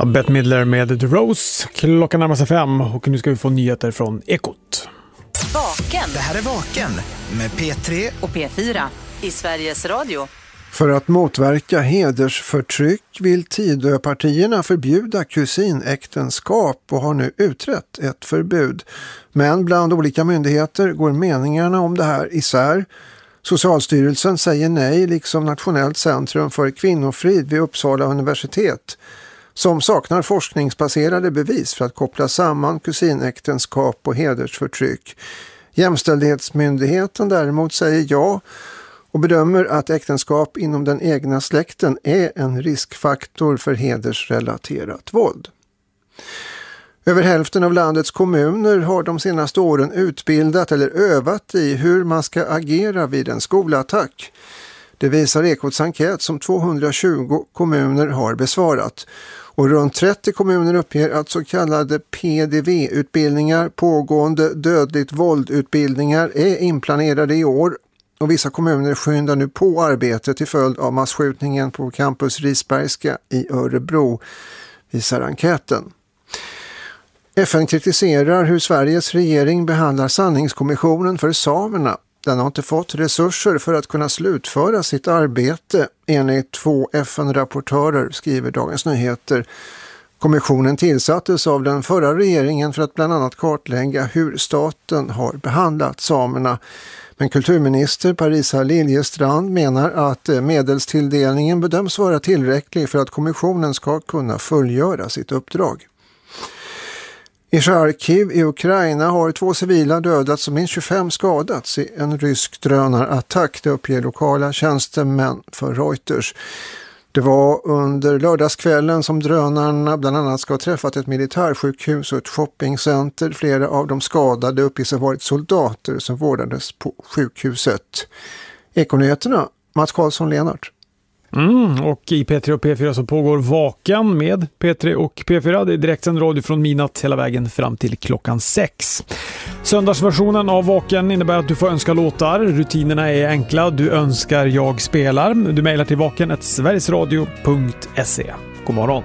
Bette Midler med The Rose. Klockan närmar sig 5 och nu ska vi få nyheter från Ekot. Vaken. Det här är Vaken med P3 och P4 i Sveriges Radio. För att motverka hedersförtryck vill Tidöpartierna förbjuda kusinäktenskap och har nu utrett ett förbud. Men bland olika myndigheter går meningarna om det här isär. Socialstyrelsen säger nej, liksom Nationellt centrum för kvinnofrid vid Uppsala universitet, som saknar forskningsbaserade bevis för att koppla samman kusinäktenskap och hedersförtryck. Jämställdhetsmyndigheten däremot säger ja och bedömer att äktenskap inom den egna släkten är en riskfaktor för hedersrelaterat våld. Över hälften av landets kommuner har de senaste åren utbildat eller övat i hur man ska agera vid en skolattack. Det visar Ekots enkät som 220 kommuner har besvarat. Och runt 30 kommuner uppger att så kallade PDV-utbildningar, pågående dödligt våldutbildningar, är inplanerade i år. Och vissa kommuner skyndar nu på arbetet till följd av massskjutningen på campus Risbergska i Örebro, visar enkäten. FN kritiserar hur Sveriges regering behandlar sanningskommissionen för samerna. Den har inte fått resurser för att kunna slutföra sitt arbete, enligt 2 FN-rapportörer, skriver Dagens Nyheter. Kommissionen tillsattes av den förra regeringen för att bland annat kartlägga hur staten har behandlat samerna. Men kulturminister Parisa Liljestrand menar att medelstilldelningen bedöms vara tillräcklig för att kommissionen ska kunna fullgöra sitt uppdrag. I Charkiv i Ukraina har 2 civila dödats och minst 25 skadats i en rysk drönarattack, det uppger lokala tjänstemän för Reuters. Det var under lördagskvällen som drönarna bland annat ska ha träffat ett militärsjukhus och ett shoppingcenter. Flera av de skadade uppges ha varit soldater som vårdades på sjukhuset. Ekonyheterna, Mats Karlsson-Lenart. Och i P3 och P4 så pågår Vaken med P3 och P4. Det är direktsänd radio från midnatt hela vägen fram till klockan 6. Söndagsversionen av Vaken innebär att du får önska låtar. Rutinerna är enkla. Du önskar jag spelar. Du mejlar till vaken@sverigesradio.se. God morgon.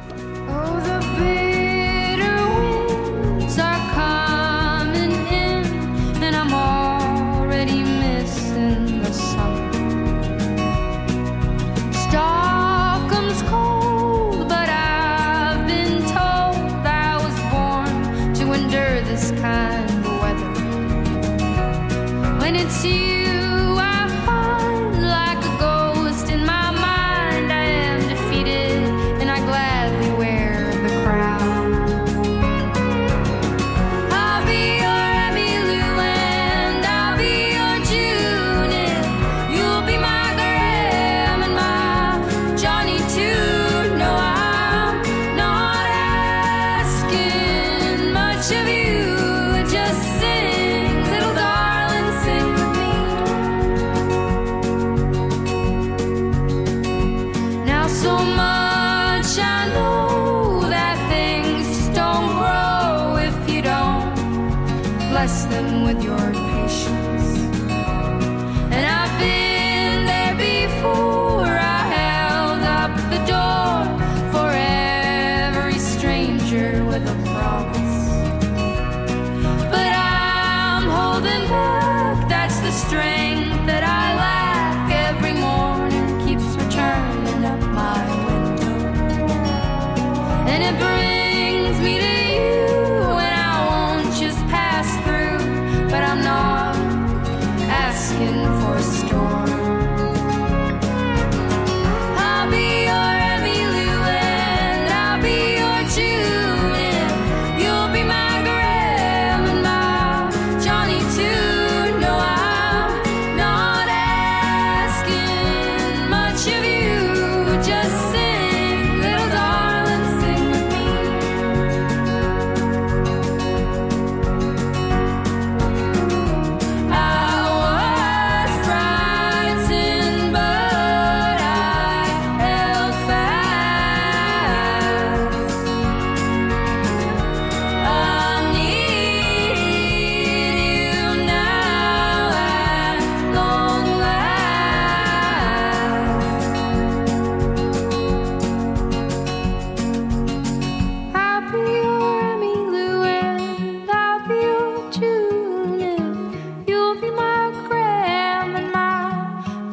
It's you I find like a ghost in my mind. I am defeated and I gladly wait.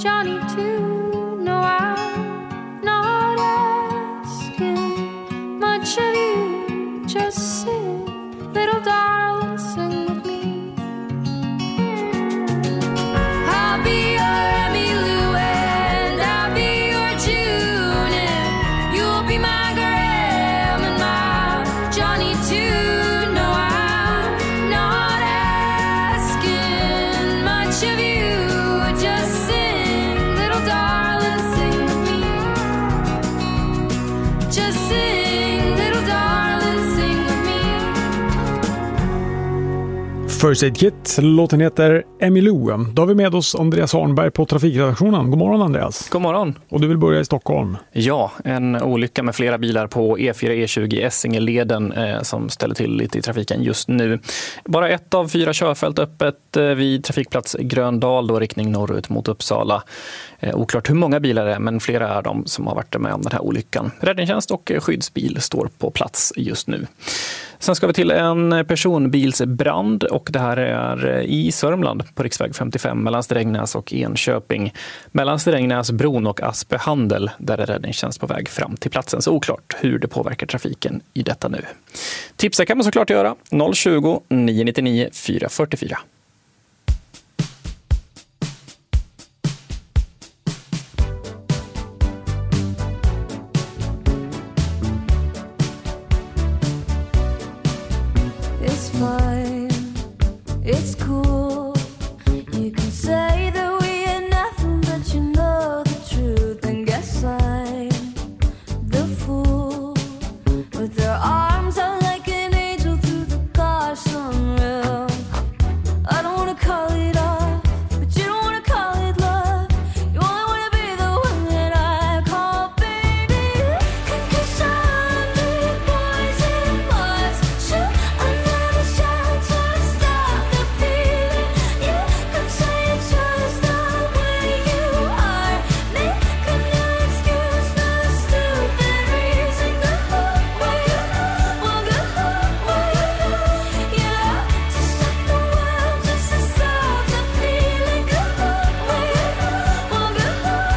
Johnny too. No, I'm not asking much of you. Just sing, little darling, sing with me. I'll be your Emmylou and I'll be your June, and you'll be my Graham and my Johnny too. No, I'm not asking much of you. Just sing, little darling, sing with me. Just sing, little darling, sing with me. First Aid Kit, låten heter Emmylou. Då har vi med oss Andreas Arnberg på trafikredaktionen. God morgon Andreas. God morgon. Och du vill börja i Stockholm. Ja, en olycka med flera bilar på E4-E20 i Essingeleden som ställer till lite i trafiken just nu. Bara 1 av 4 körfält öppet vid trafikplats Gröndal, då riktning norrut mot Uppsala. Oklart hur många bilar det är, men flera är de som har varit med om den här olyckan. Räddningstjänst och skyddsbil står på plats just nu. Sen ska vi till en personbilsbrand och det här är i Sörmland på riksväg 55 mellan Strängnäs och Enköping. Mellan Strängnäsbron och Aspehandel där är räddningstjänst på väg fram till platsen. Så oklart hur det påverkar trafiken i detta nu. Tipsa kan man såklart göra 020 999 444. It's fine, it's cool. You can say that we ain't nothing, but you know the truth. And guess I'm the fool with their arms out like an angel through the car sunroof. I don't wanna call it off, but you don't wanna call it love. You only wanna be the one that I call baby. 'Cause I'm big boys and boys. Shoot, I'm never shy to stop the feeling. You could say it's just the way you are. Make a new excuse for a stupid reason. Go where you well, go where you yeah. To stop the world, just to stop the feeling. Go where you well, go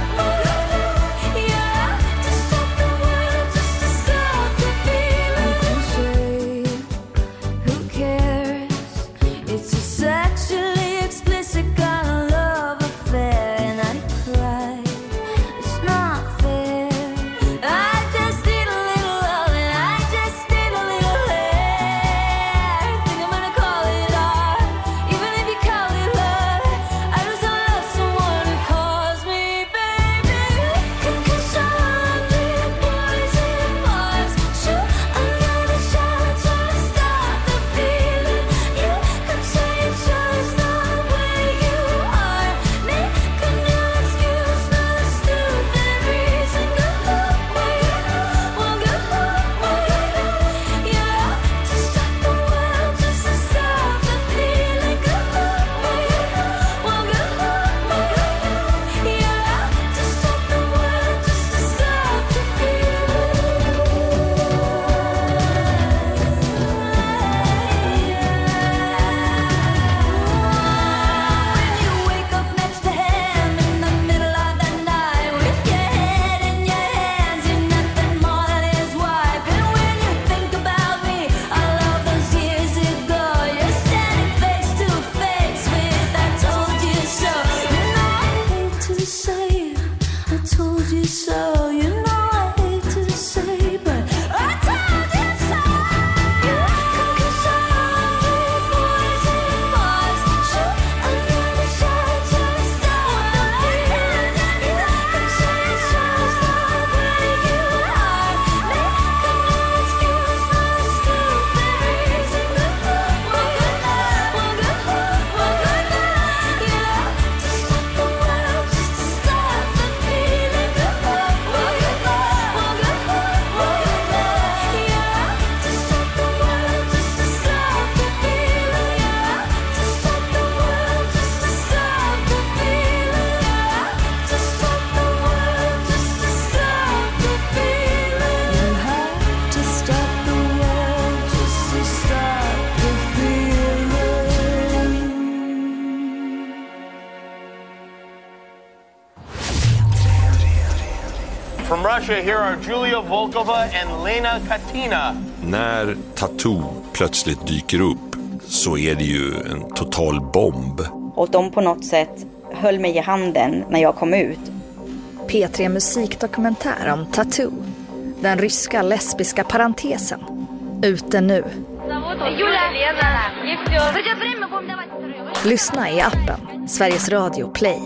yeah. To stop the world, just to stop the feeling. Who cares? It's a sexually explicit kind of love affair, and I cry. It's not fair. I just need a little love, and I just need a little hair. Think I'm gonna call it art, even if you call it love. I just don't love someone who calls me baby. 'Cause I'm big boys and boys. Shoot, I'm never shy to stop the feeling. You could say it's just the way you are. Make a new excuse for a stupid reason. Go where you well, go yeah. To stop the world, just to stop the feeling. Go where you well, go yeah. To stop the world, just to stop the When you wake up next to him in the middle of the night with your head in your hands, you're nothing more than his wife. And when you think about me, all of those years ago, you're standing face to face with I told you so. You know I hate to say I told you so. You know I hate to say, but I told you so. 'Cause I'm big boys and boys. Shoot, I'm never shy to stop the feeling. You could say it's just the way you are. Make a new excuse for a stupid reason. Go where you yeah. To stop the world, just to stop the feeling. Go where you From Russia, here are Julia Volkova and Lena Katina. När Tattoo plötsligt dyker upp så är det ju en total bomb. Och de på något sätt höll mig i handen när jag kom ut. P3 musikdokumentär om Tattoo. Den ryska lesbiska parentesen. Ute nu. Lyssna i appen Sveriges Radio Play.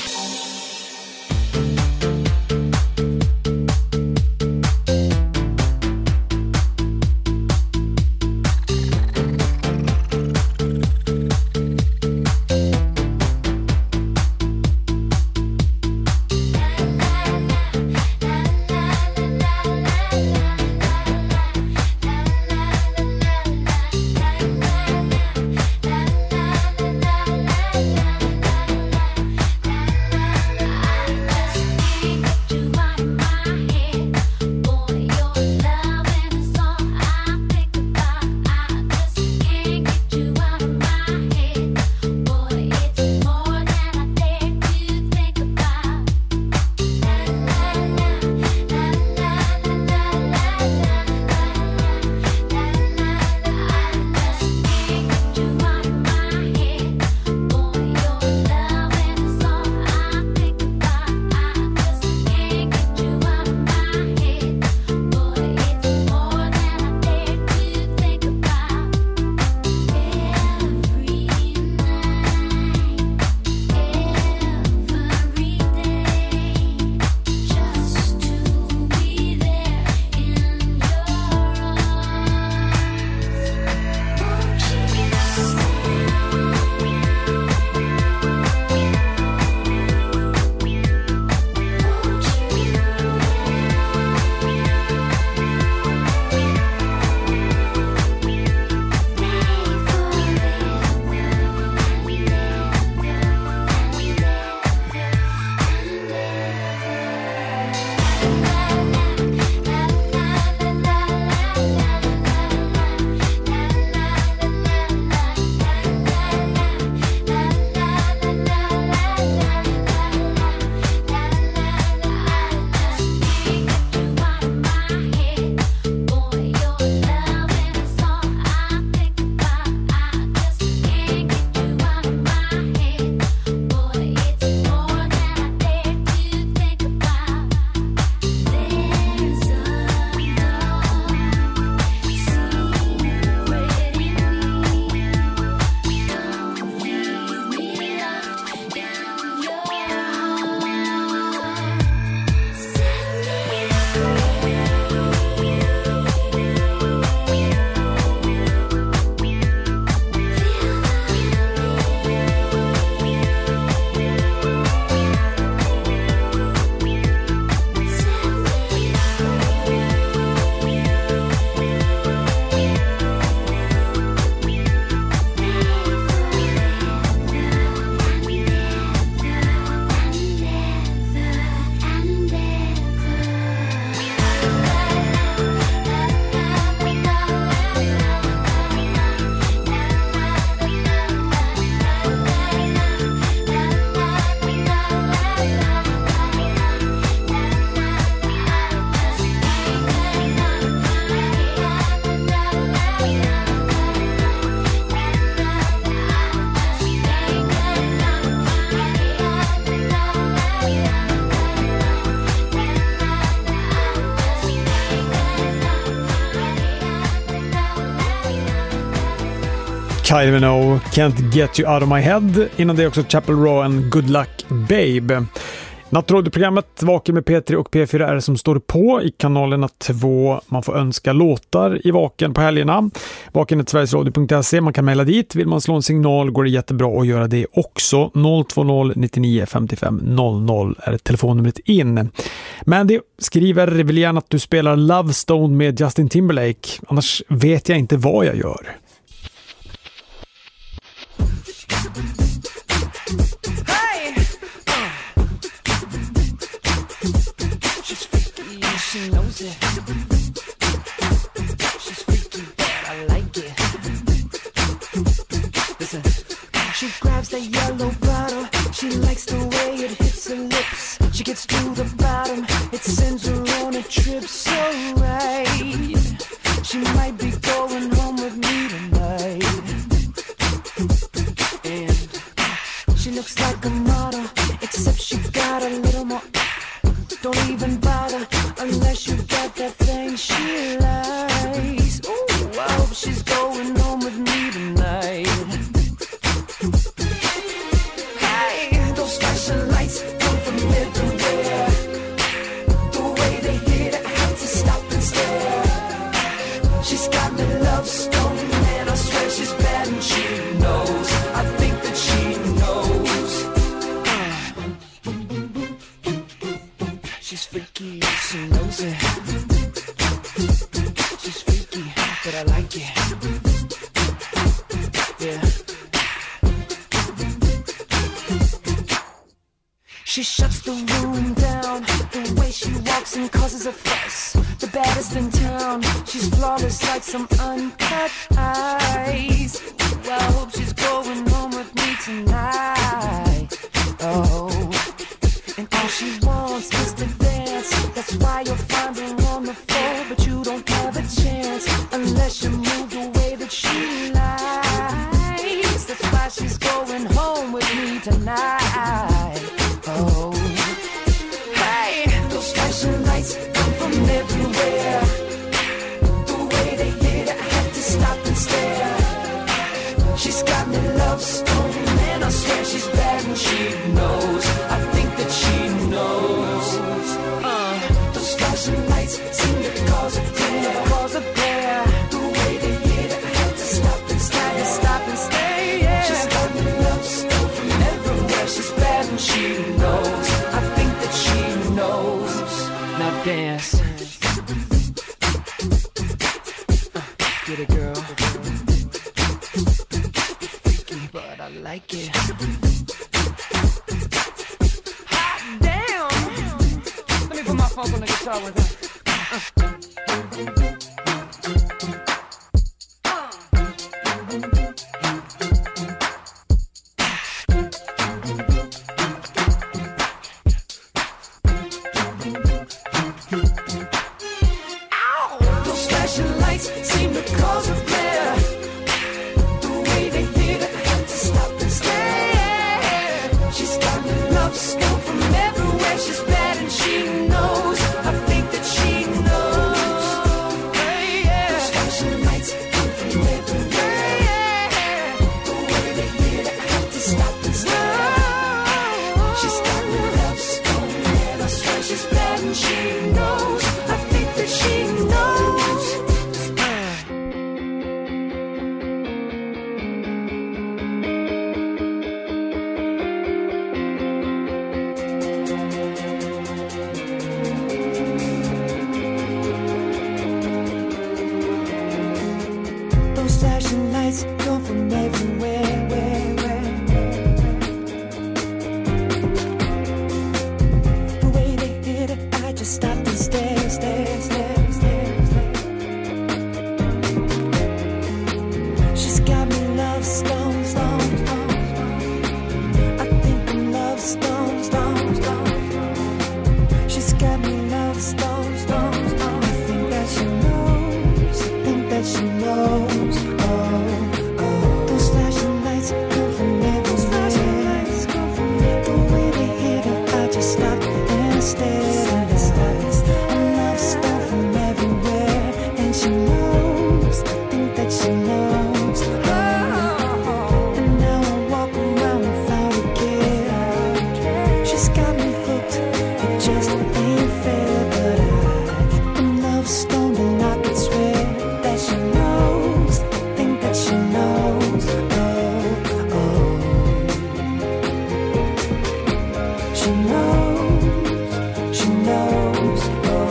Kylie Minogue, Can't Get You Out of My Head. Innan det också Chapel Row and Good Luck Babe. Nattradioprogrammet Vaken med P3 och P4 är som står på i kanalerna 2. Man får önska låtar i Vaken på helgerna. Vaken@sverigesradio.se. Man kan mejla dit. Vill man slå en signal går det jättebra att göra det också. 020 99 55 00 är telefonnumret in. Men det skriver vill gärna att du spelar Love Stone med Justin Timberlake. Annars vet jag inte vad jag gör. She knows it. She's freaky, but I like it. Listen. She grabs the yellow bottle. She likes the way it hits her lips. She gets to the bottom. It sends her little more. Don't even bother unless you got that thing she likes. Ooh, I hope she's going home with me tonight. Hey, those flashing lights come from everywhere. The way they hit, I have to stop and stare. She's got me love stone, and I swear she's bad and she knows. I think that she knows. She's freaky, she knows it. She's freaky, but I like it. Yeah. She shuts the room down. The way she walks and causes a fuss. The baddest in town. She's flawless like some uncut eyes. Well, I hope she's going home with me tonight. Oh, and all she wants is to dance. That's why you'll find her on the floor, but you don't have a chance unless you move the way that she likes. That's why she's going home with me tonight. Oh, hey, those flashing lights come from everywhere. The way they hit, I had to stop and stare. She's got me love stone, and I swear she's bad and she knows. I think that she knows. Those flashing lights seem to cause a glare. The way they hit, I had to stop and stay. Yeah. She's got me love stone from everywhere. She's bad and she knows. I think that she knows. Now dance. Get it, girl. Freaky, but I like it. Hot damn! Let me put my funk on the guitar with her. Those flashing lights seem to cause a glare. The way they hit, I had to stop and stare. She's got me love stone from everywhere. She's bad and she knows. I think that she knows. Those flashing lights come from everywhere. The way they hit, I had to stop and stare. She's got me love stone, and I swear she's bad and she knows. I think that she knows. Those flashing lights come from everywhere. The way they did it, I just stopped and stared. She's got me love stone. I think I'm love stone. She's got me love stone. I think that she knows. I think that she knows. Those flashing lights come from everywhere. The way they hit it, I just stopped and stared. I'm love stone from everywhere, and she knows. I think that she knows. And now I walk around without a care. She's got me hooked. It just ain't fair, but I'm love stoned, and I could swear that she knows. I think that she knows. She knows. She knows.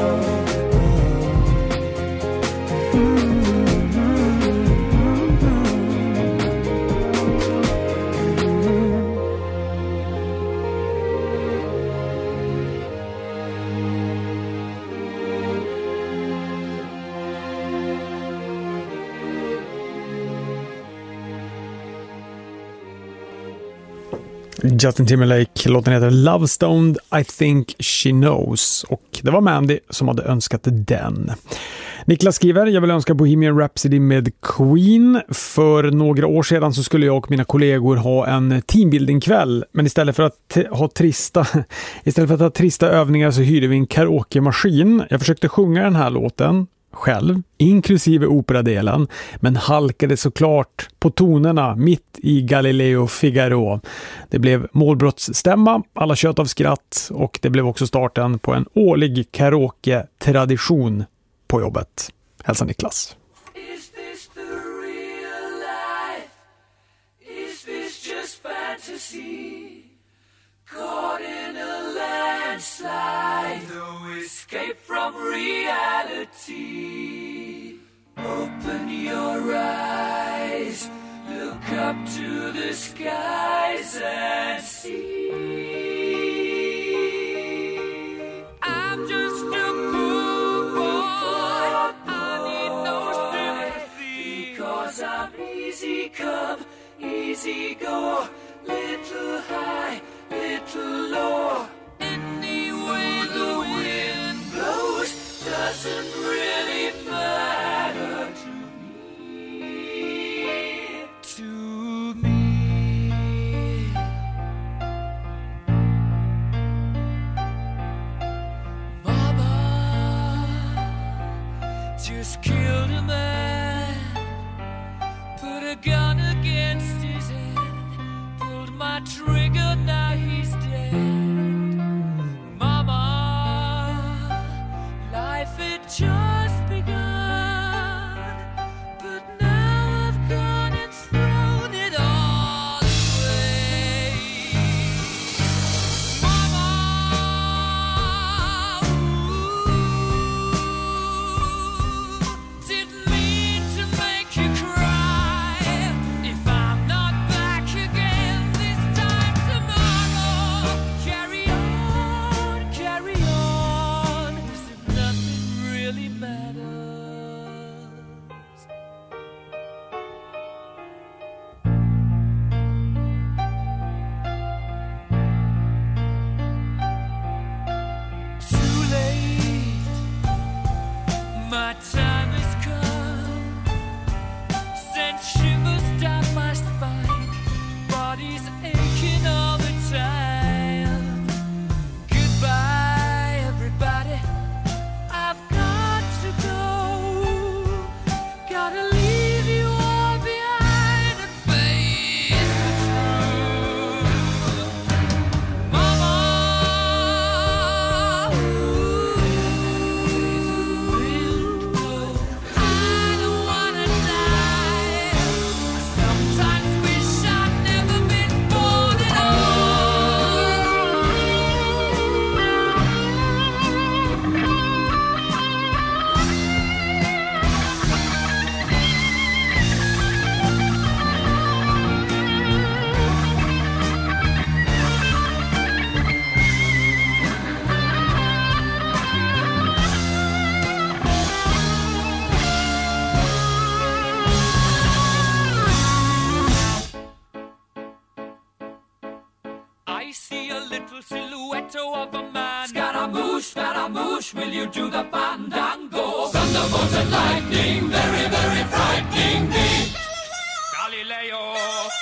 Justin Timberlake, låten heter Love Stoned, I think she knows, och det var Mandy som hade önskat den. Niklas skriver, jag vill önska Bohemian Rhapsody med Queen. För några år sedan så skulle jag och mina kollegor ha en teambuilding-kväll. Men istället för att ha trista övningar så hyrde vi en karaoke-maskin. Jag försökte sjunga den här låten själv, inklusive operadelen, men halkade såklart på tonerna mitt i Galileo Figaro. Det blev målbrottsstämma, alla kött av skratt och det blev också starten på en årlig karaoke-tradition på jobbet. Hälsa Niklas. Is this the real life? Is this just fantasy? Caught in a landslide, no escape from reality. Open your eyes, look up to the skies and see. I'm just a poor boy, I need no sympathy, because I'm easy come, easy go, little high, little low. Any way the wind blows doesn't really matter to me. To me. Mama just killed a man, put a gun against his head, pulled my trigger, now he's dead. Mama, life had just begun, but now I've gone and thrown it all away. Mama, didn't mean to make you cry. If I'm not back again this time tomorrow, carry on, as if nothing really matters. Too late, my time has come. Sent shivers down my spine, body's aching all the time. Goodbye, everybody, I've got to go. Gotta leave you all behind and face the truth. Mama, I don't wanna die. I sometimes wish I'd never been born at I see a little silhouette of a man. Scaramouche, will you do the fandango? Thunderbolt and lightning, very, very frightening me. Galileo,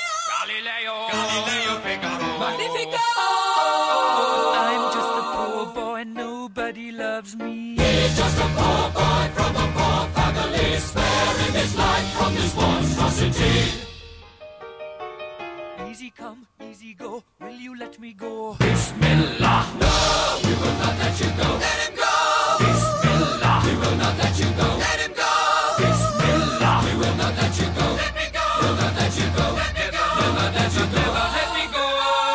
Figaro. Magnifico! I'm just a poor boy, nobody loves me. He's just a poor boy from a poor family, sparing his life from this monstrosity. Easy come, easy go, will you let me go? Bismillah, no, we will not let you go. Let him go! Bismillah, we will not let you go. Let him go! Bismillah, we will not let you go. Let me go! We'll not let you go. Let me go! We'll not let you go. Let me go!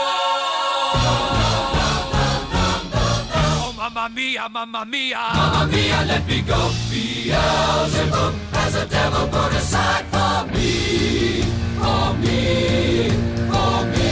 Oh, mamma mia, mamma mia. Mamma mia, let me go. Beelzebub has a devil put aside for me. For me, for me.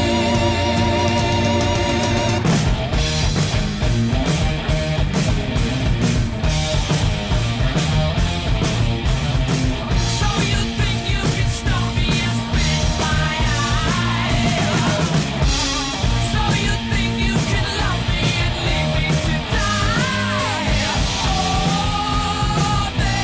So you think you can stop me and spit my eye? So you think you can love me and leave me to die? Oh,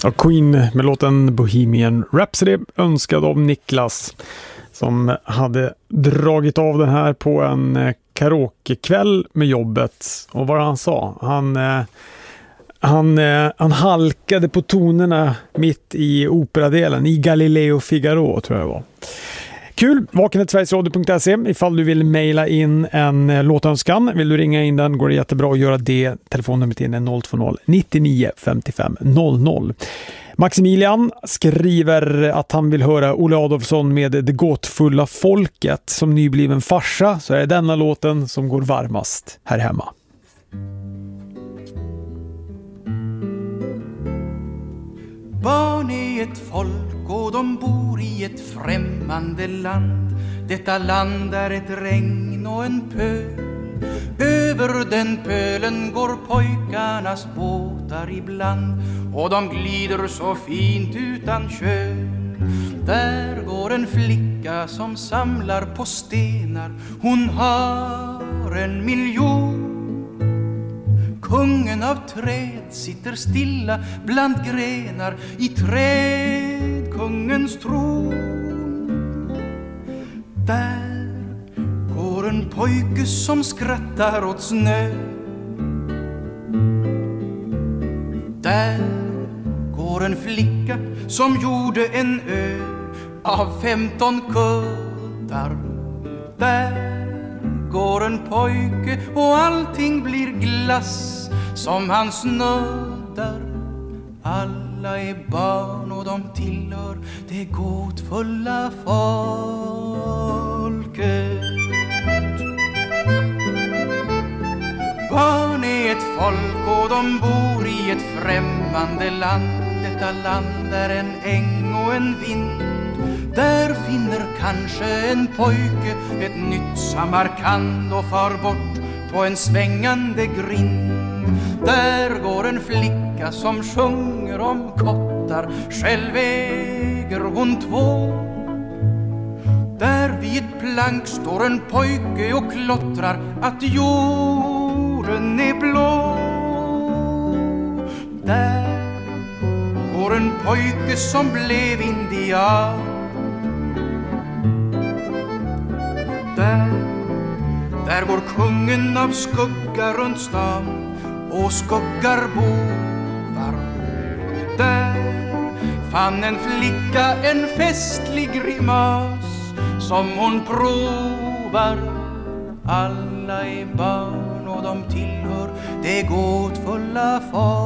Ja, Queen med låten Bohemian Rhapsody, önskad av Niklas som hade dragit av den här på en karaokekväll med jobbet. Och vad han sa? Han halkade på tonerna mitt i operadelen i Galileo Figaro, tror jag det var. Kul! vaken@sverigesradio.se ifall du vill mejla in en låtönskan. Vill du ringa in den går det jättebra att göra det. Telefonnumret in är 020 99 55 00. Maximilian skriver att han vill höra Olle Adolfsson med Det gåtfulla folket. Som nybliven farsa så är det denna låten som går varmast här hemma. Barn är ett folk och de bor i ett främmande land. Detta land är ett regn och en pöl. Över den pölen går pojkarnas båtar ibland, och de glider så fint utan köl. Där går en flicka som samlar på stenar. Hon har 1 miljon. Kungen av träd sitter stilla bland grenar i trädkungens tron. Där går en pojke som skrattar åt snö. Där går en flicka som gjorde en ö av 15 kuddar. Där går en pojke och allting blir glass som han snuddar. Alla är barn och de tillhör det gåtfulla folket. Barn är ett folk och de bor i ett främmande land. Detta land är en äng och en vind. Där finner kanske en pojke ett nytt Samarkand och far bort på en svängande grind. Där går en flicka som sjunger om kottar. Själv äger hon 2. Där vid ett plank står en pojke och klottrar att jorden är blå. Där går en pojke som blev indian. Där går kungen av skuggar runt stan och skuggar bovar. Där fann en flicka en festlig grimas som hon provar. Alla är barn och de tillhör det gåtfulla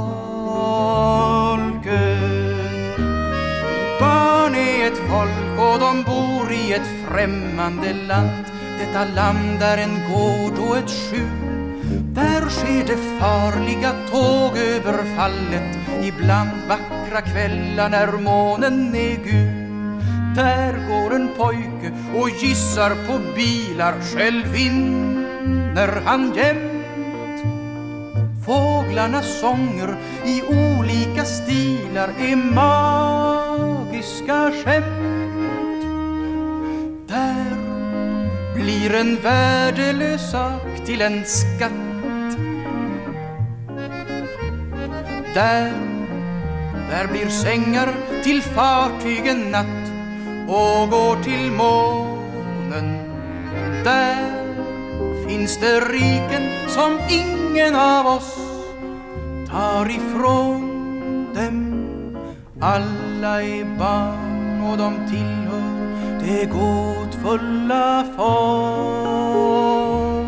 folket. Barn är ett folk och de bor i ett främmande land. Detta land är en gård och ett skjul. Där sker det farliga tågöverfallet. Ibland vackra kvällar när månen är gul. Där går en pojke och gissar på bilar. Själv vinner han jämt. Fåglarnas sånger i olika stilar är magiska skämt. Där blir en värdelös sak till en skatt. Där blir sängar till fartygen natt och går till månen. Där finns det riken som ingen av oss tar ifrån dem. Alla är barn och de tillhör det gåtfulla folket.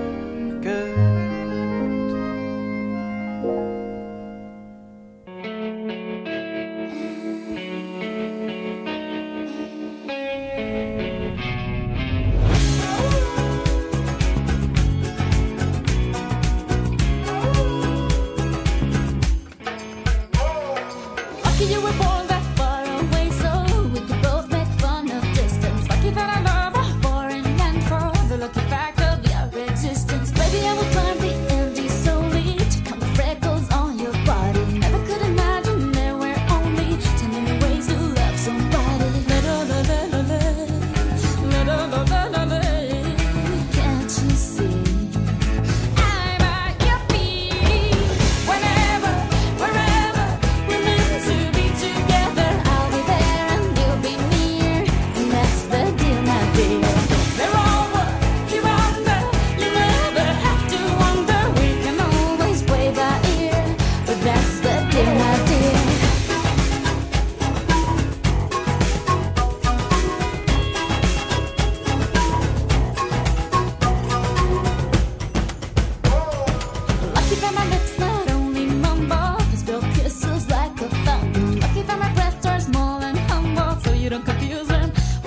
Lucky you were born that far away, so we could both make fun of distance. Lucky that I love a foreign man for the lucky fact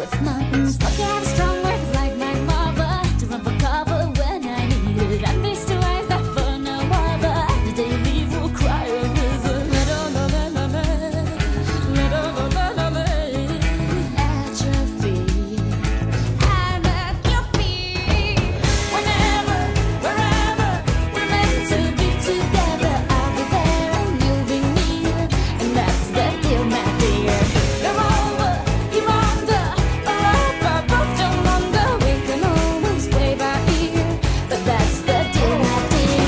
with mountains. Lucky I have strong words like my mother to run for cover when I need it. And these two eyes that for no other. The day leave will cry a river. At your feet, I'm at your feet. Whenever, wherever we're meant to be together, I'll be there and you'll be near, and that's the deal, my dear. You're over, you're under, we're both young under. We can always play by ear, but that's the deal, my dear.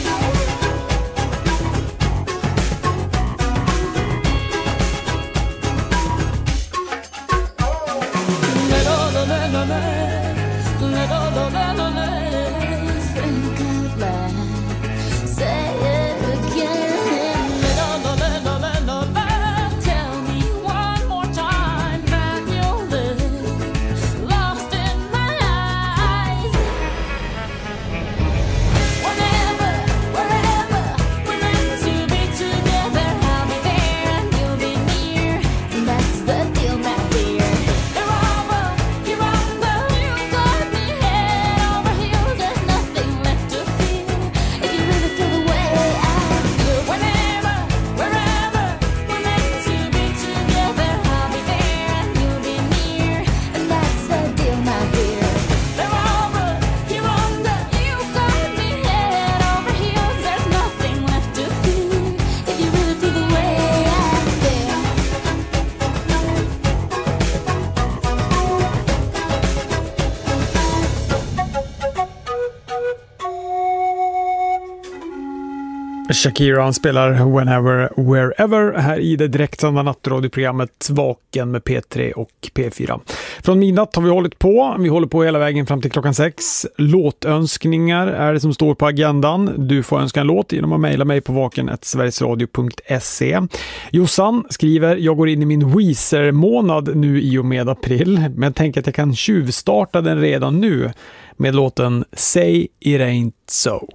Think out loud, say it again. Tell me one more time that you'll live lost in my eyes. Whenever, wherever we're meant to be together, I'll be there and you'll be near, and that's the deal, my dear. You're over, you're under, you got me head over heels. There's nothing left to feel if you really feel the way I feel. Whenever, wherever we're meant to be together, I'll be there and you'll be near, and that's the deal, my dear. You're over, you're under, you got me head over heels. There's nothing left to feel if you really feel the way I feel. Shakira han spelar Whenever, Wherever här i det direktsända nattradioprogrammet Vaken med P3 och P4. Från midnatt har vi hållit på. Vi håller på hela vägen fram till klockan 6. Låtönskningar är det som står på agendan. Du får önska en låt genom att mejla mig på vaken@sverigesradio.se. Jossan skriver: jag går in i min Weezer-månad nu i och med april, men tänker att jag kan tjuvstarta den redan nu med låten Say It Ain't So.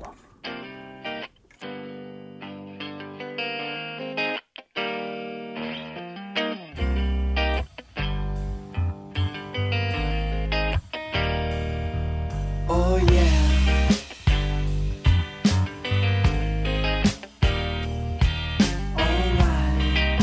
Oh yeah. Alright.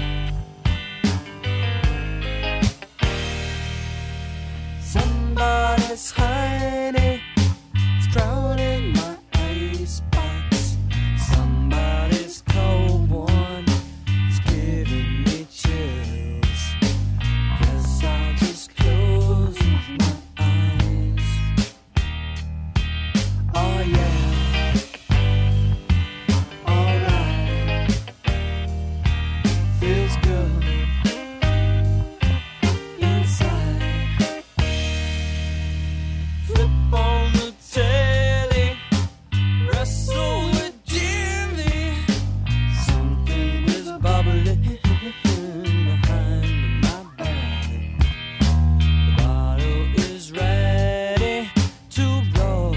Somebody's hiding, it's drowning my icebox. Somebody's cold one is giving me chills. Guess I'll just close my eyes. Oh yeah. Alright. Feels good inside. Flip on the telly, wrestle with Jimmy. Something is bubbling behind my back. The bottle is ready to roll.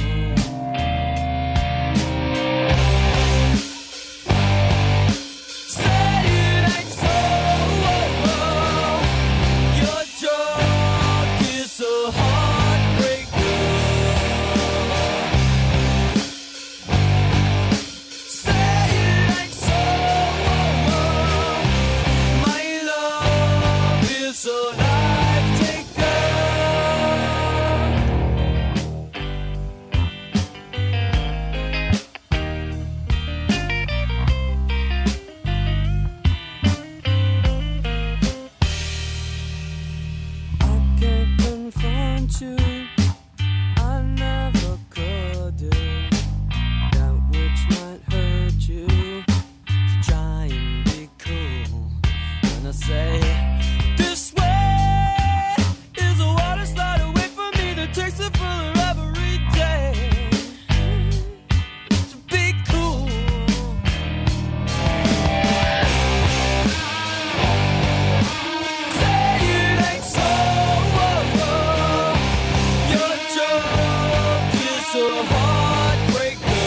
Say it ain't so. Your drunk is a heartbreaker. Say it ain't so. My love is a life taker. I can't confront you, I never could do that which might hurt you. So try and be cool when I say this way is a water slide away from me that takes it further every day. So be cool. Say it ain't so. Your drunk is a heartbreaker.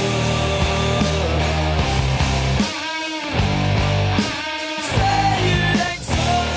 Say it ain't so.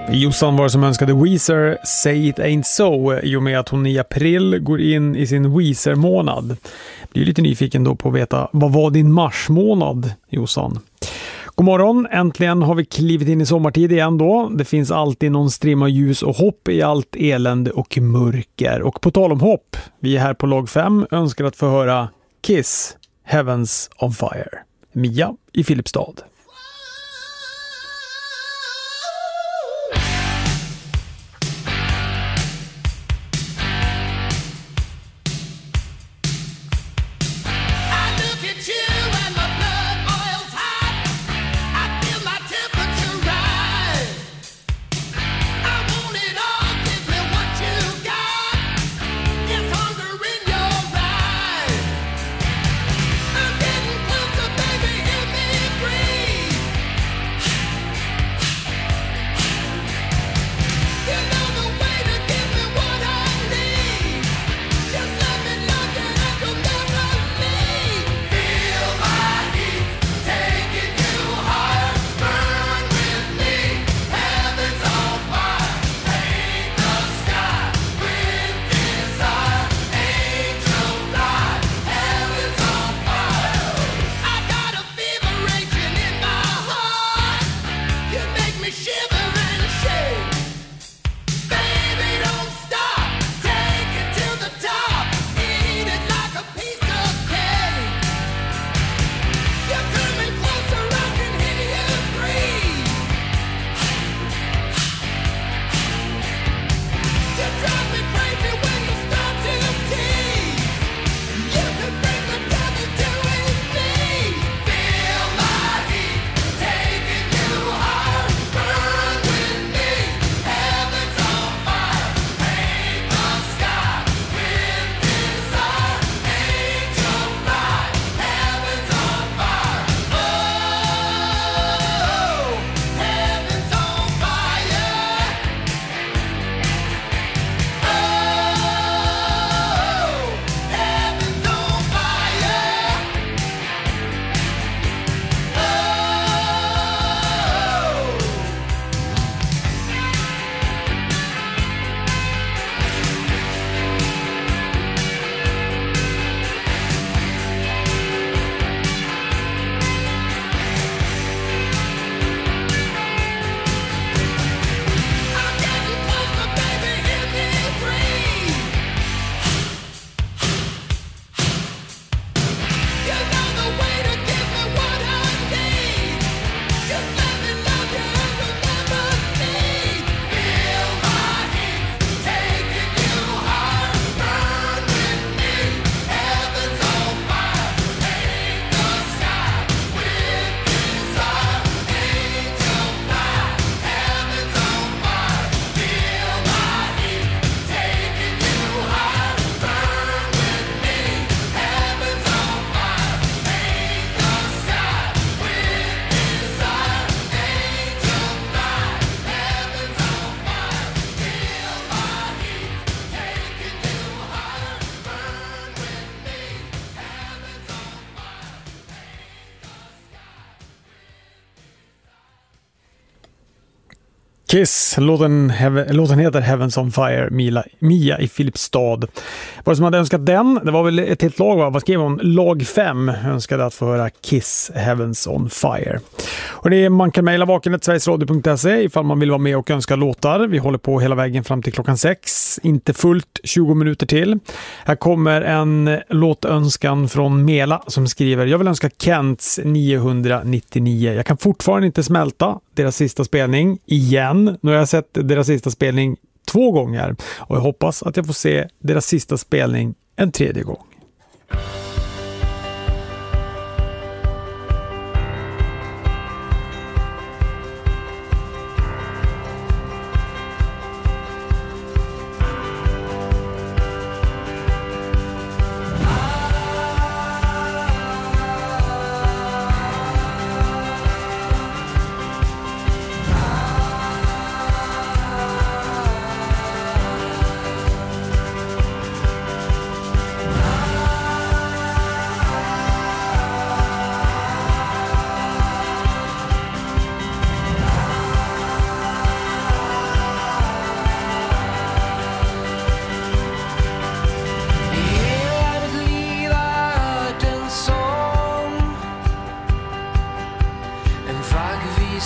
Jossan var som önskade Weezer Say It Ain't So i och med att hon i april går in i sin Weezer-månad. Blir lite nyfiken då på att veta, vad var din marsmånad, Jossan? God morgon, äntligen har vi klivit in i sommartid igen då. Det finns alltid någon strimma ljus och hopp i allt elände och mörker. Och på tal om hopp, vi är här på lag 5, önskar att få höra Kiss, Heavens on Fire. Mia i Filipstad. Kiss, låten heter Heavens on Fire, Mia i Filipstad. Vad som hade önskat den, det var väl ett helt lag, va? Vad skrev hon? Lag 5 önskade att få höra Kiss, Heavens on Fire. Och det är, man kan mejla vakenet.sverigesradio.se ifall man vill vara med och önska låtar. Vi håller på hela vägen fram till klockan 6, inte fullt 20 minuter till. Här kommer en låtönskan från Mela som skriver: jag vill önska Kents 999. Jag kan fortfarande inte smälta deras sista spelning igen. Nu har jag sett deras sista spelning 2 gånger och jag hoppas att jag får se deras sista spelning en 3:e gång.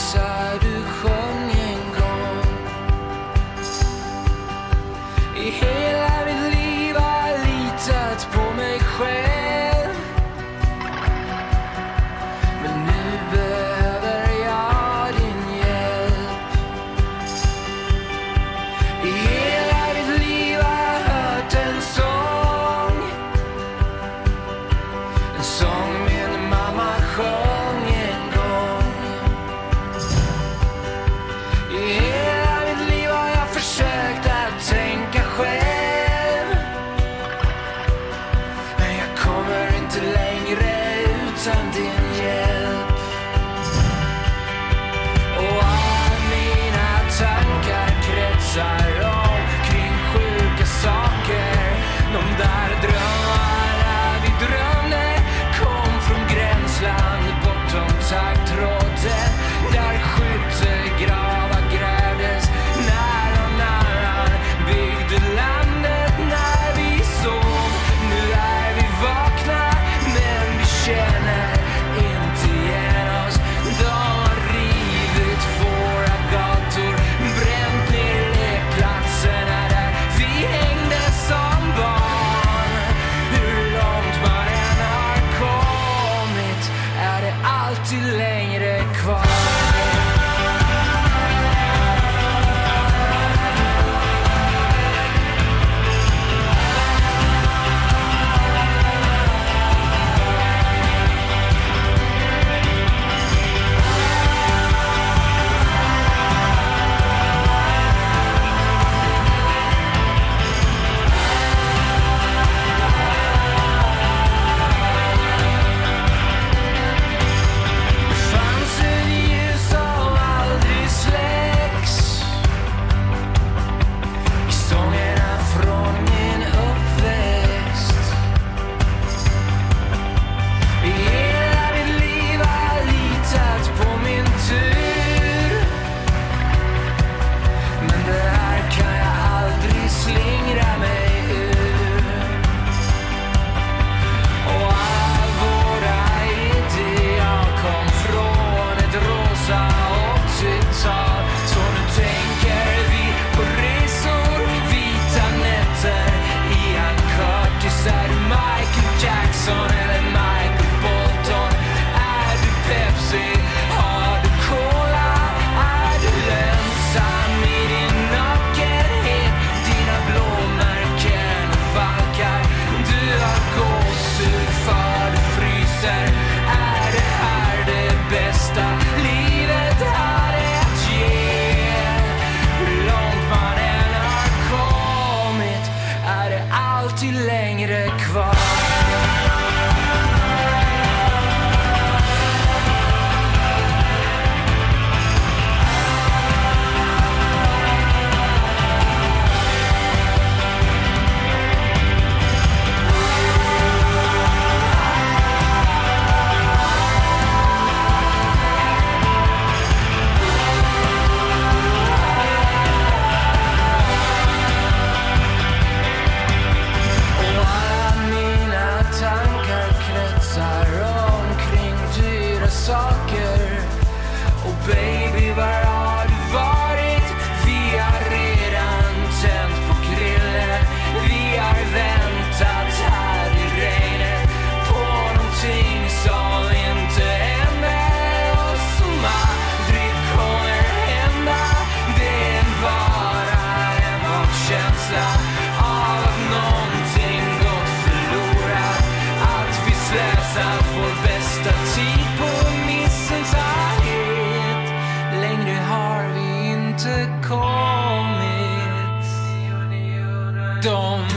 visa du sjöng en gång. I hela mitt liv har jag litat på mig själv, men nu behöver jag din hjälp. I hela mitt liv har jag hört en sång min mamma sjöng en gång. I hela mitt liv har jag försökt att tänka själv, men jag kommer inte längre utan din hjälp. Och alla mina tankar kretsar omkring sjuka saker. De där drömmarna vi drömde kom från gränsland bortom taggtråden, där skyttegravar grävdes nära nära byggde landet när vi sov. Nu är vi vakna men vi känner inte igen oss. De har rivit våra gator, bränt ner lekplatserna där vi hängde som barn. Hur långt man än har kommit är det alltid längre kvar. Fanns ett ljus som aldrig släcks i sångerna från min uppväxt. I hela mitt liv har jag litat på min tur, men det här kan jag aldrig slingra mig ur. Och alla våra ideal kom från ett rosa 80-tal. Så nu tänker vi på resor, vita nätter, Ian Curtis. Är du Michael Jackson eller Michael Bolton? Är du Pepsi? Har du Cola? Är du lönsam i din nakenhet? Dina blåmärken och valkar. Du har gåshud för du fryser. Är det här det bästa livet hade att ge? Hur långt man än har kommit är det alltid längre kvar. Och alla mina tankar kretsar omkring dyra saker. Och baby, var har du varit? Vi har redan tänt på grillen. Vi har väntat här i regnet på någonting som inte händer och som aldrig kommer hända. Det är bara en magkänsla av att någonting gått förlorat, att vi slösat vår bästa tid på missunnsamhet. Längre har vi inte kommit. De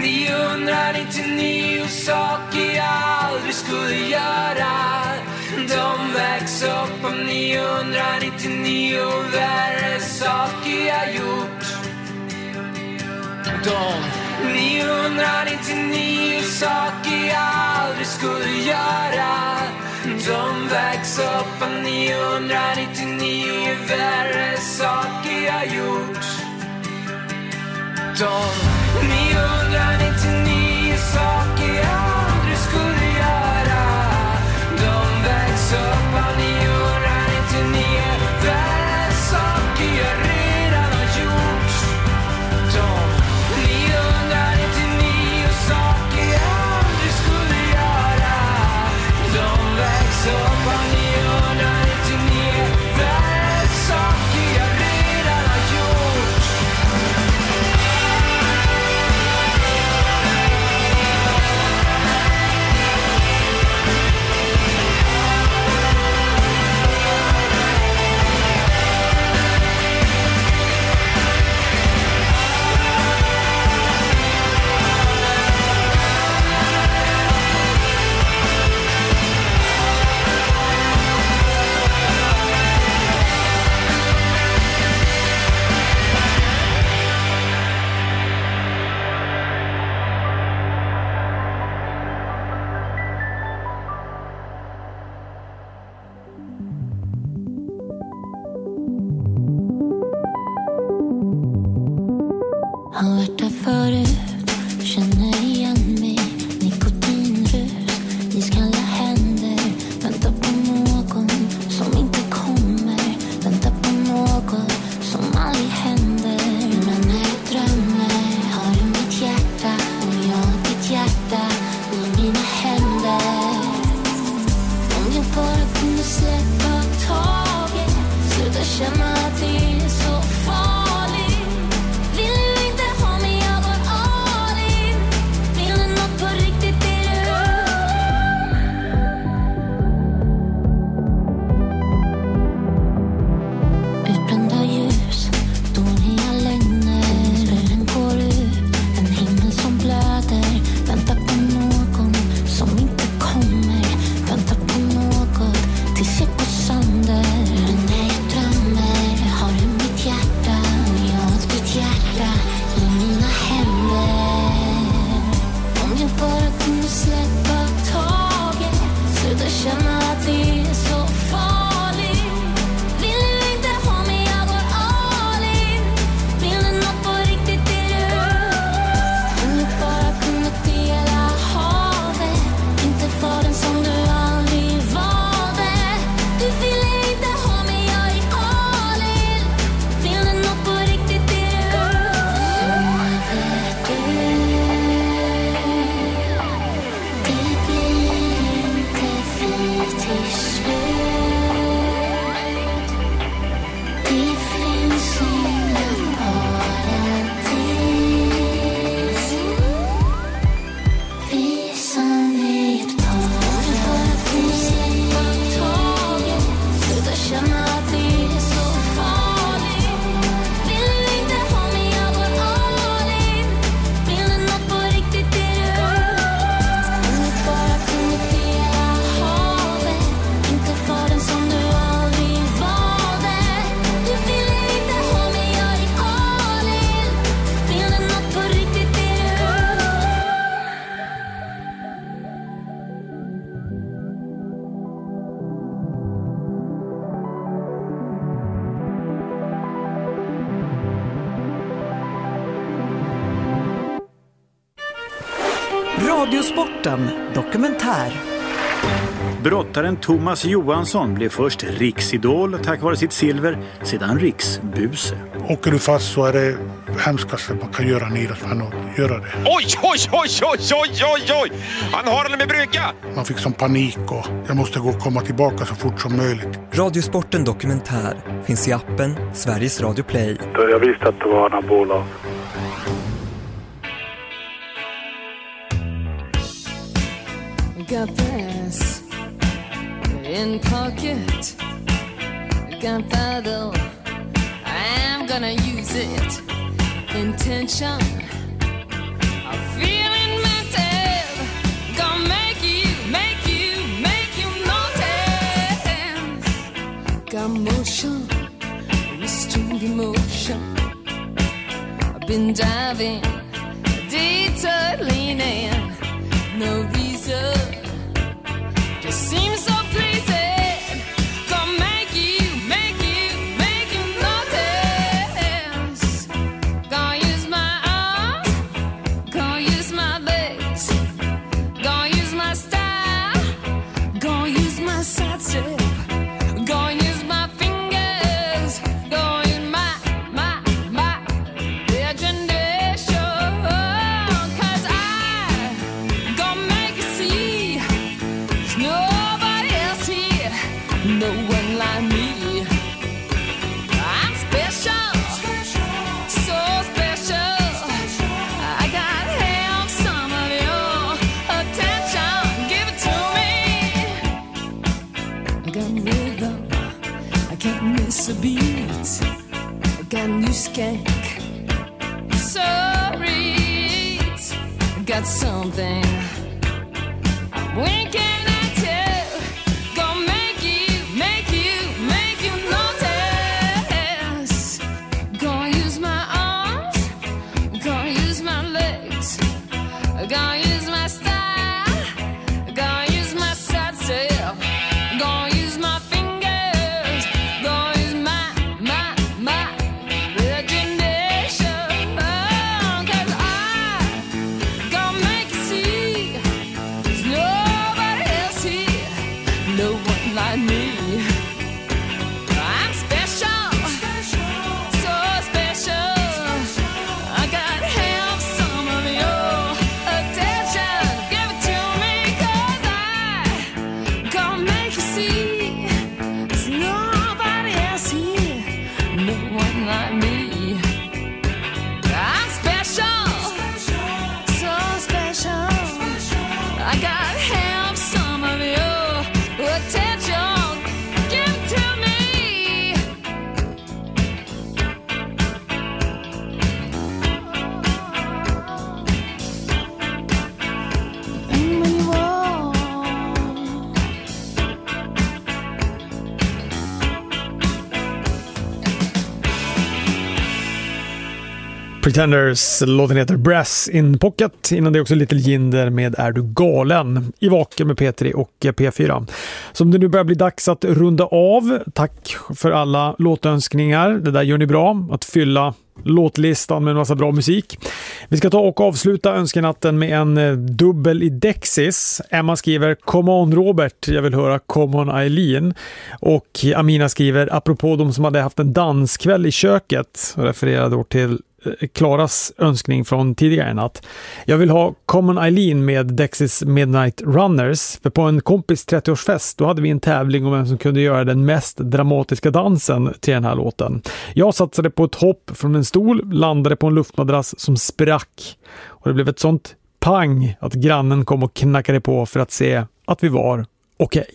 999 saker jag aldrig skulle göra, de vägs upp av 999 värre saker jag gjort. De 999 saker jag aldrig skulle göra, de vägs upp av 999 värre saker jag gjort. De 999 saker jag aldrig skulle göra, de vägs upp av 999 Har varit där förut, känner igen mig. Nikotinrus i skalla händer. Väntar på någon som inte kommer. Väntar på något som aldrig händer. Men när jag drömmer har du mitt hjärta. Och jag ditt hjärta i mina händer. Om jag bara kunde släppa taget. Sluta känna att det är så farligt. Vill du inte ha mig, jag går all in. Vill du något på riktigt, är det utbrända ljus, dåliga lögner. Spärren går ut, en himmel som blöder. Väntar på någon som inte kommer. Väntar på något tills jag går sönder. Men när jag drömmer har du mitt hjärta. Och jag ditt hjärta i mina händer. Om jag bara kunde släppa taget. Sluta känna att det är så farligt. Vill du inte ha mig, jag går all in. Vill du något på riktigt, är det om jag bara kunde dela havet. Inte vara den som du aldrig valde. Du vill inte ha mig, jag är all in. Vill du något på riktigt, är det det blir inte vi till slut. Det finns inga paradis. Visa mig ett par. Bara kunde släppa taget. Sluta känna att det är så farligt. Vill du inte ha mig, jag går all in. Vill du något på riktigt, är det om jag bara kunde dela havet. Inte vara den som du aldrig valde. Du vill inte ha mig, jag är all in. Vill du något på riktigt, är det Radiosporten dokumentär. Brottaren Thomas Johansson blev först riksidol tack vare sitt silver, sedan riksbuse. Åker du fast så är det hemskaste man kan göra en idrottsman att göra det. Oj, oj, oj, oj, oj, oj, oj! Han har den med brygga! Man fick som panik och jag måste gå och komma tillbaka så fort som möjligt. Radiosporten dokumentär finns i appen Sveriges Radio Play. Jag visste att det var anabola. Got this in pocket. Gunpowder, I'm gonna use it. Intention, I'm feeling mental. Gonna make you notice. Got motion, restrained emotion. I've been diving, detour leaning. No reason, just seems so pleasing. Gonna make you notice. Gonna use my arms, gonna use my legs, gonna use my style, gonna use my side step, gonna use my fingers, gonna use my imagination. 'Cause I gonna make you see there's nobody else here, no one like me. I'm special, so special. I gotta have some of your attention. Give it to me. I got rhythm, I can't miss a beat. I got a new skank, sorry. I got something I'm winking at you. Gonna make you notice. Gonna use my arms, gonna use my legs, gonna use my style, gonna use my side step, gonna use my fingers, gonna use my imagination. Pretenders, låten heter Brass in Pocket. Innan det är också Little Jinder med Är du galen? I Vaken med P3 och P4. Som det nu börjar bli dags att runda av. Tack för alla låtönskningar. Det där gör ni bra. Att fylla låtlistan med en massa bra musik. Vi ska ta och avsluta önskenatten med en dubbel i Dexys. Emma skriver Come on Robert, jag vill höra Come on Eileen. Och Amina skriver apropå de som hade haft en danskväll i köket och refererar då till Klaras önskning från tidigare natt. Jag vill ha Common Eileen med Dexys Midnight Runners. För på en kompis 30-årsfest då hade vi en tävling om vem som kunde göra den mest dramatiska dansen till den här låten. Jag satsade på ett hopp från en stol, landade på en luftmadrass som sprack. Och det blev ett sånt pang att grannen kom och knackade på för att se att vi var okej.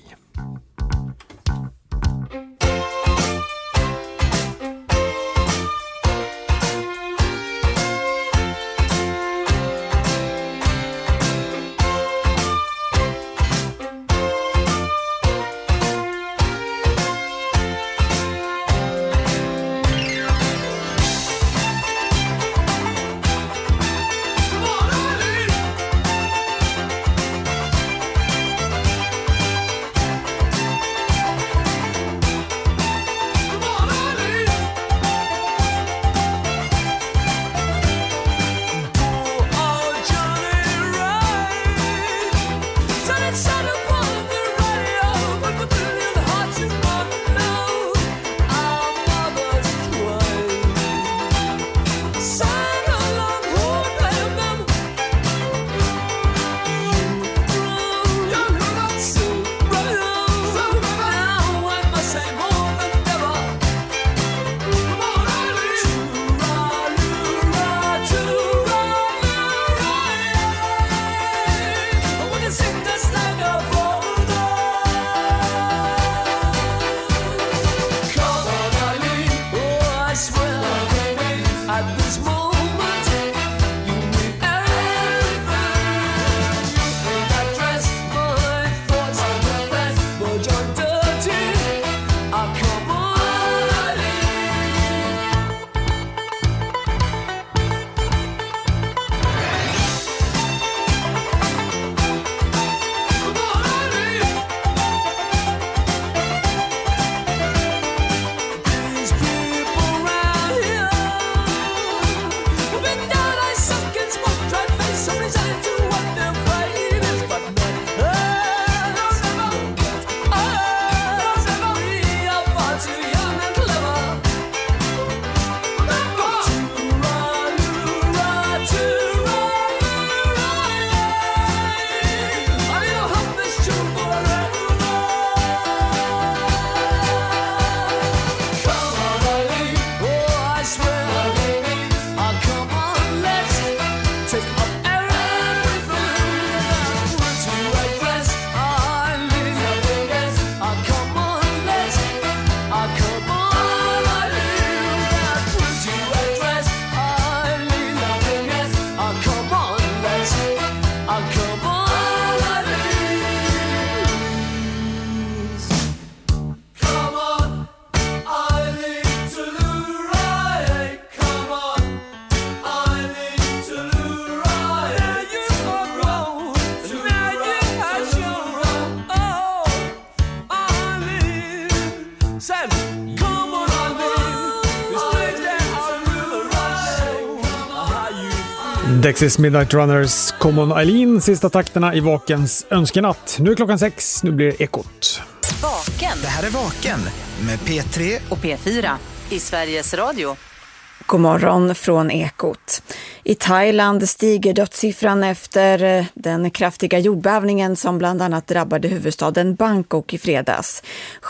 Dexys Midnight Runners, Common Eileen, sista takterna i Vakens önskenatt. Nu är klockan 6, nu blir det Ekot. Vaken. Det här är Vaken med P3 och P4 i Sveriges Radio. God morgon från Ekot. I Thailand stiger dödssiffran efter den kraftiga jordbävningen som bland annat drabbade huvudstaden Bangkok i fredags.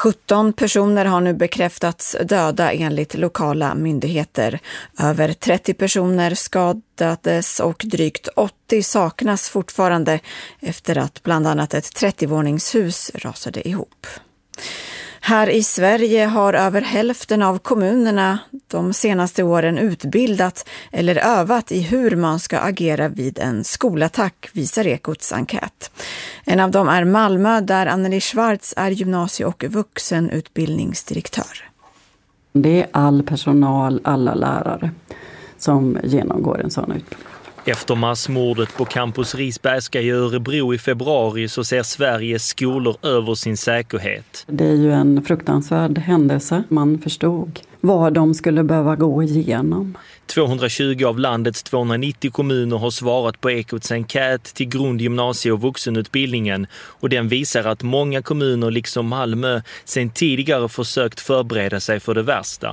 17 personer har nu bekräftats döda enligt lokala myndigheter. Över 30 personer skadades och drygt 80 saknas fortfarande efter att bland annat ett 30-våningshus rasade ihop. Här i Sverige har över hälften av kommunerna de senaste åren utbildat eller övat i hur man ska agera vid en skolattack, visar Ekots enkät. En av dem är Malmö, där Anneli Schwartz är gymnasie- och vuxenutbildningsdirektör. Det är all personal, alla lärare. som genomgår en sån utbildning. Efter massmordet på Campus Risbergska i Örebro i februari så ser Sveriges skolor över sin säkerhet. Det är ju en fruktansvärd händelse. Man förstod vad de skulle behöva gå igenom. 220 av landets 290 kommuner har svarat på Ekots enkät till grundgymnasie- och vuxenutbildningen och den visar att många kommuner liksom Malmö sedan tidigare försökt förbereda sig för det värsta.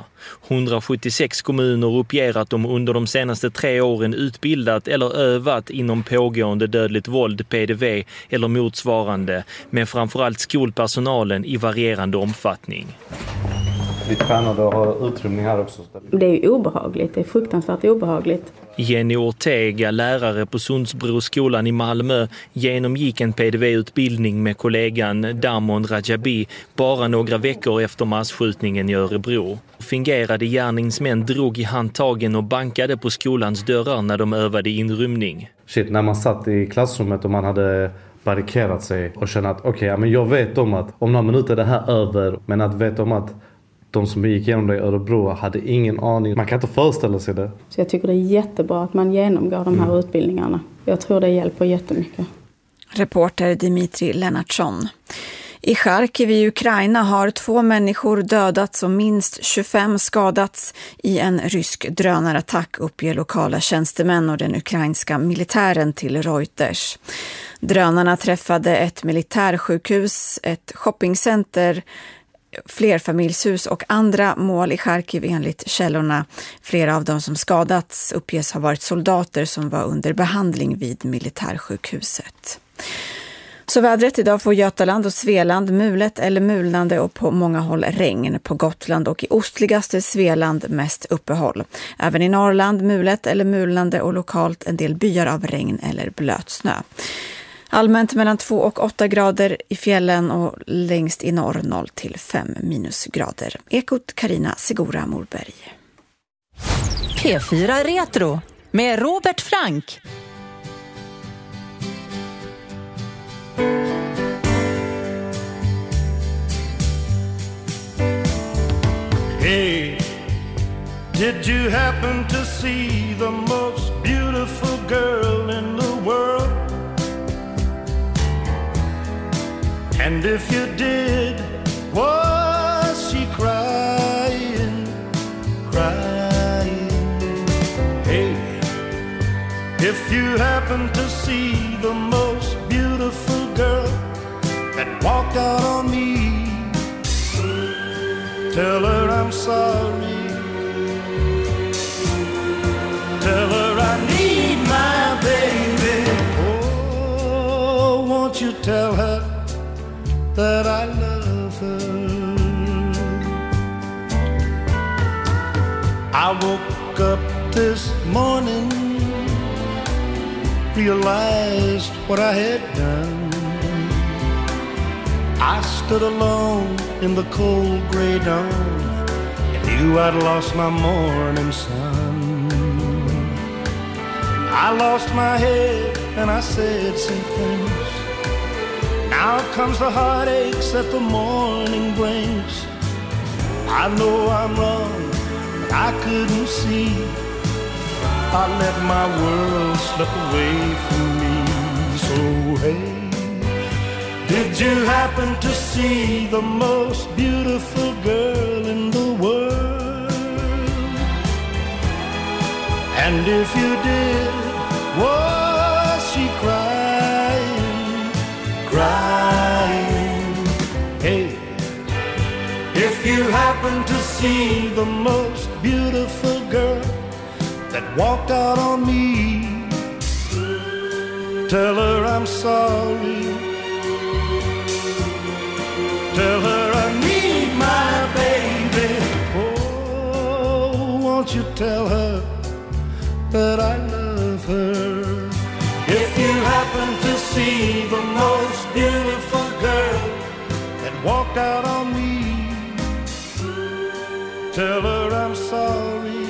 176 kommuner uppger att de under de senaste 3 åren utbildat eller övat inom pågående dödligt våld, PDV eller motsvarande, men framförallt skolpersonalen i varierande omfattning. Vi tränade och har utrymning här också. Det är ju obehagligt, det är fruktansvärt obehagligt. Jenny Ortega, lärare på Sundsbroskolan i Malmö, genomgick en PDV-utbildning med kollegan Damon Rajabi bara några veckor efter massskjutningen i Örebro. Fingerade gärningsmän drog i handtagen och bankade på skolans dörrar när de övade inrymning. När man satt i klassrummet och man hade barrikerat sig och kände att men jag vet om att om några minuter är det här över, men att veta om att de som gick igenom det i Örebro hade ingen aning. Man kan inte föreställa sig det. Så jag tycker det är jättebra att man genomgår de här utbildningarna. Jag tror det hjälper jättemycket. Reporter Dimitri Lennartsson. I Charkiv i Ukraina har 2 människor dödats och minst 25 skadats i en rysk drönarattack, uppger lokala tjänstemän och den ukrainska militären till Reuters. Drönarna träffade ett militärsjukhus, ett shoppingcenter, flerfamiljshus och andra mål i Charkiv enligt källorna. Flera av dem som skadats uppges ha varit soldater som var under behandling vid militärsjukhuset. Så vädret idag får Götaland och Svealand mulet eller mulnande och på många håll regn. På Gotland och i ostligaste Svealand mest uppehåll. Även i Norrland mulet eller mulnande och lokalt en del byar av regn eller blötsnö. Allmänt mellan 2 och 8 grader i fjällen och längst i norr 0 till 5 minusgrader. Ekot Carina Segura Morberg. P4 Retro med Robert Frank. Hey, did you happen to see the most beautiful girl in the world? And if you did, was she crying, crying? Hey, if you happen to see the most beautiful girl that walked out on me, tell her I'm sorry. Tell her I need my baby. Oh, won't you tell her that I love her? I woke up this morning, realized what I had done. I stood alone in the cold gray dawn and knew I'd lost my morning sun. I lost my head and I said some things. Now comes the heartaches that the morning brings. I know I'm wrong, but I couldn't see. I let my world slip away from me. So hey, did you happen to see the most beautiful girl in the world? And if you did, was she crying, crying? Hey, if you happen to see the most beautiful girl that walked out on me, tell her I'm sorry. Tell her I need my baby. Oh, won't you tell her that I love her? If you happen to see the most beautiful girl that walked out on me, tell her I'm sorry.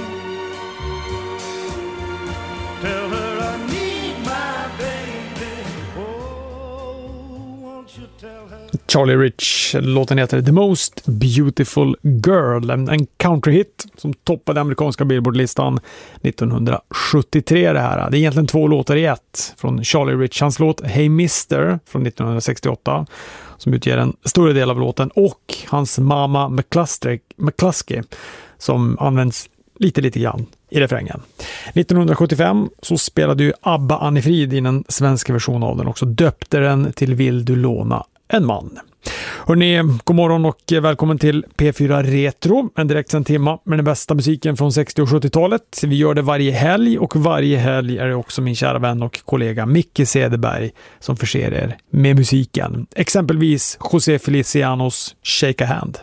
Tell her I need my baby. Oh, won't you tell her? Charlie Rich. Låten heter The Most Beautiful Girl. En countryhit som toppade amerikanska Billboard-listan 1973 det här. Det är egentligen 2 låtar i ett från Charlie Rich. Hans låt Hey Mister från 1968 som utgör en större del av låten och hans Mama McCluskey som används lite grann i refrängen. 1975 så spelade ju ABBA Annie Frid in en svensk version av den också. Döpte den till Vill du låna en man. Hörrni, god morgon och välkommen till P4 Retro, en direktsänd timma med den bästa musiken från 60- och 70-talet. Vi gör det varje helg och varje helg är det också min kära vän och kollega Micke Cederberg som förser er med musiken. Exempelvis José Felicianos Shake a Hand.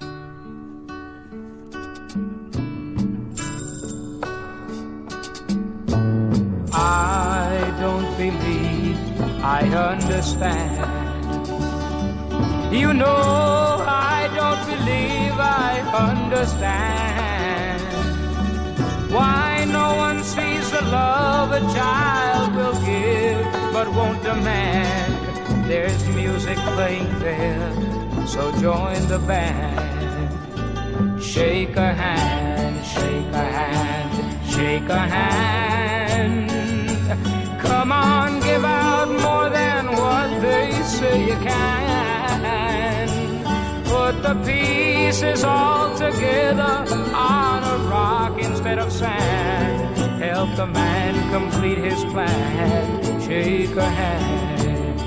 I don't believe I understand. You know I don't believe I understand why no one sees the love a child will give but won't demand. There's music playing there, so join the band. Shake a hand, shake a hand, shake a hand. Come on, give out more than what they say you can. Put the pieces all together on a rock instead of sand. Help the man complete his plan. Shake a hand.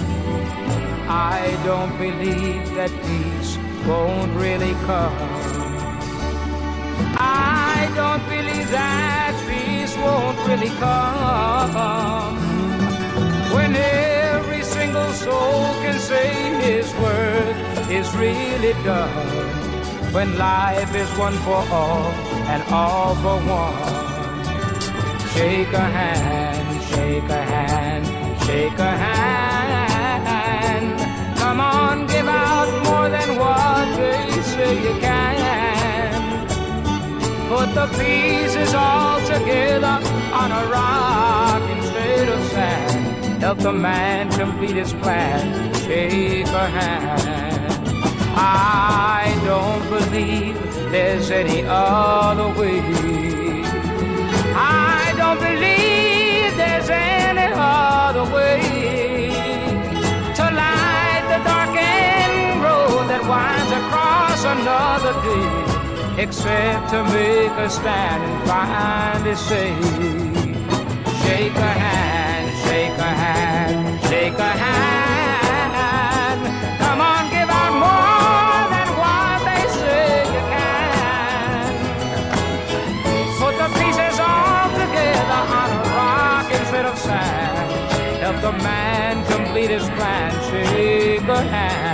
I don't believe that peace won't really come. I don't believe that peace won't really come when every single soul can say his worth is really done, when life is one for all and all for one. Shake a hand, shake a hand, shake a hand. Come on, give out more than what they say you can. Put the pieces all together on a rock instead of sand. Help the man complete his plan. Shake a hand. I don't believe there's any other way. I don't believe there's any other way to light the darkened road that winds across another day, except to make a stand and finally say, shake a hand, shake a hand, shake a hand. Come on, give out more than what they say you can. Put the pieces all together on a rock instead of sand. Help the man complete his plan. Shake a hand.